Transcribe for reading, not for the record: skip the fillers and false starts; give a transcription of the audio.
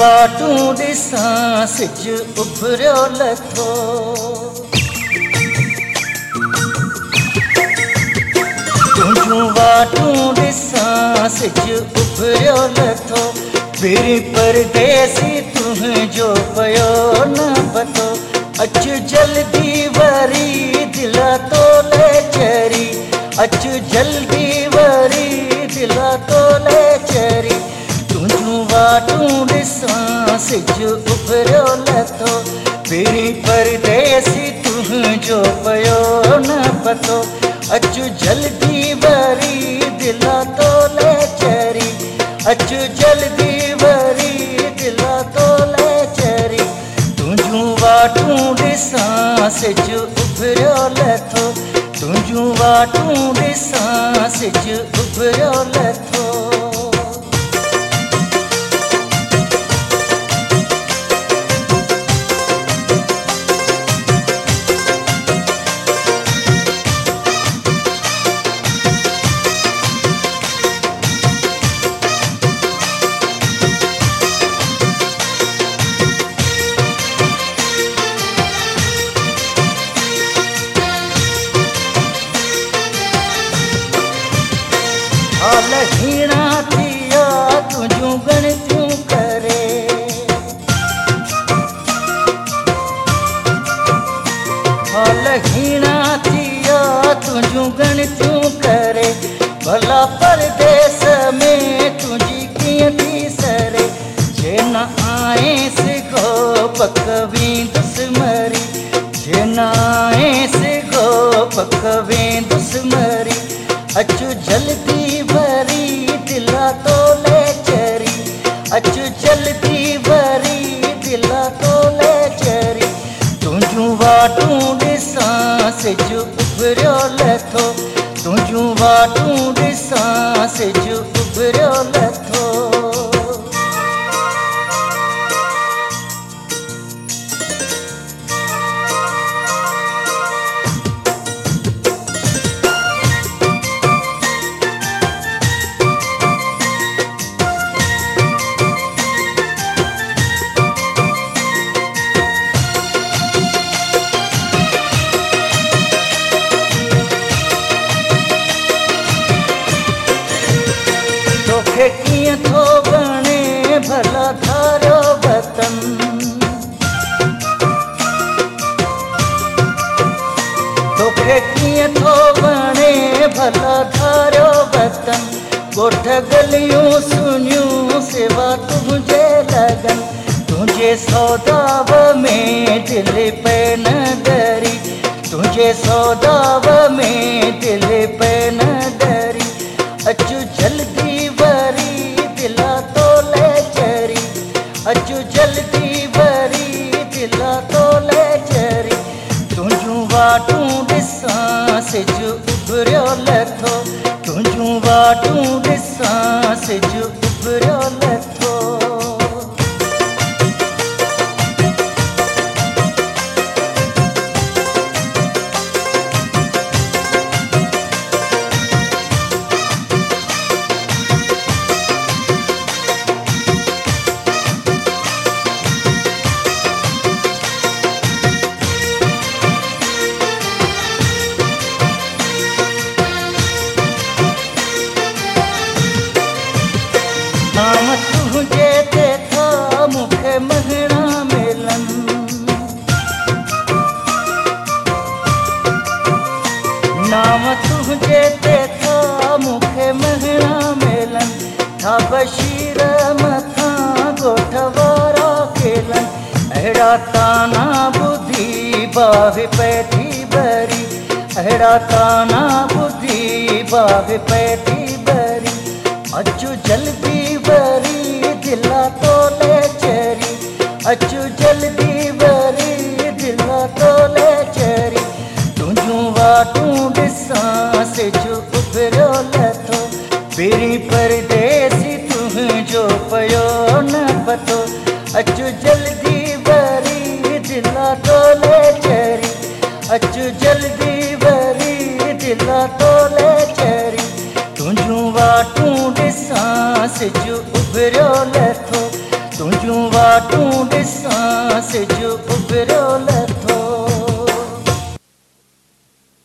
वाटूं ॾिसां सिज उभरियो लथो। तुंहिंजूं वाटूं ॾिसां सिज उभरियो लथो। फिरी परदेसी तुंहिंजो पियो न पतो। अचु जल्दी वरी दिला तोले चरी। अचु जल्दी वरी दिला तोले चरी। तुंहिंजूं वाटूं ॾिसां सिज उभरियो लथो। फिरी परदेसी तुंहिंजो पियो न पतो। अचु जल्दी वरी दिला तोले चरी। अचु जल्दी वरी दिला तोले चरी। तुंहिंजूं वाटूं ॾिसां सिज उभरियो लथो। तुंहिंजूं वाटूं ॾिसां सिज उभरियो लथो। हाल हीणा थिया तुंहिंजूं गणतियूं करे। हाल हीणा थिया तुंहिंजूं गणतियूं करे। भला परदेस में तुंहिंजी कीअं थी सरे। जे न आएसि गो पक वेंदुसि मरी। जे न आएसि गो पक वेंदुसि मरी। अचु जल्दी वरी दिला तोले चरी। अचु जल्दी वरी दिला तोले चरी। तुंहिंजूं वाटूं ॾिसां सिज उभरियो लथो। तुंहिंजूं वाटूं ॾिसां सिज उभरियो लथो। तोखे कीअं थो वणे भला धारियो वतन। तोखे कीअं थो वणे भला धारियो वतन। ॻोठ गलियूं सुनियूं सिवा तुंहिंजे लगन। तुंहिंजे सौदाव में दिलि पे न डरी। तुंहिंजे सौदाव में दिलि पे न डरी। अचु जल्दी वरी दिला तोले चरी। अचु जल्दी वरी दिला तोले चरी। तुंहिंजूं वाटूं ॾिसां सिज उभरियो लथो। तुंहिंजूं वाटूं ॾिसां सिज उभरियो लथो। नाम तुंहिंजे ते था मूंखे मङणा मिलनि। नाम तुंहिंजे ते था मूंखे मङणा मिलनि। था बशीर मथां ॻोठ वारा खेलनि। अहिड़ा ताना ॿुधी बाहि पए थी भरी। अहिड़ा ताना ॿुधी बाहि पए थी भरी। अचु जल्दी वरी दिला तोले चरी। अचु जल्दी वरी दिला तोले चरी। तुंहिंजूं वाटूं ॾिसां सिज उभरियो लथो। फिरी परदेसी तुंहिंजो पियो न पतो। अचु जल्दी वरी दिला तोले चरी। अचु जल्दी वरी दिला तोले चरी। तुंहिंजूं वाटूं ॾिसां सिज उभरियो लथो। तुझूं वाटूं ॾिसां सिज उभरियो लॻे